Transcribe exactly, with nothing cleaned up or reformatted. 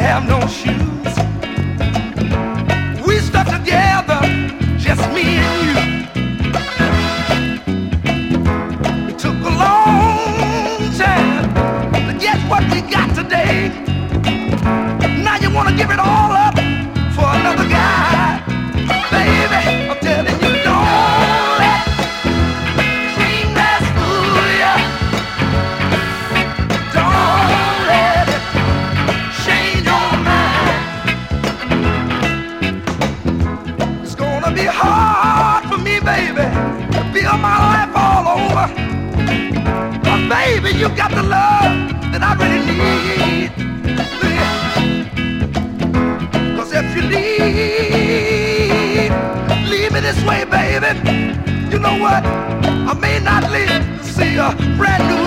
have no shoes. We stuck together, just me and you. It took a long time to get what we got today. Now you wanna give it all up for another guy. Baby, I'm telling you, don't let dream that fool ya. Don't let it change your mind. It's gonna be hard for me, baby, to build my life all over. But baby, you got the love that I really need. Cause if you leave, leave me this way, baby, you know what? I may not live to see a brand new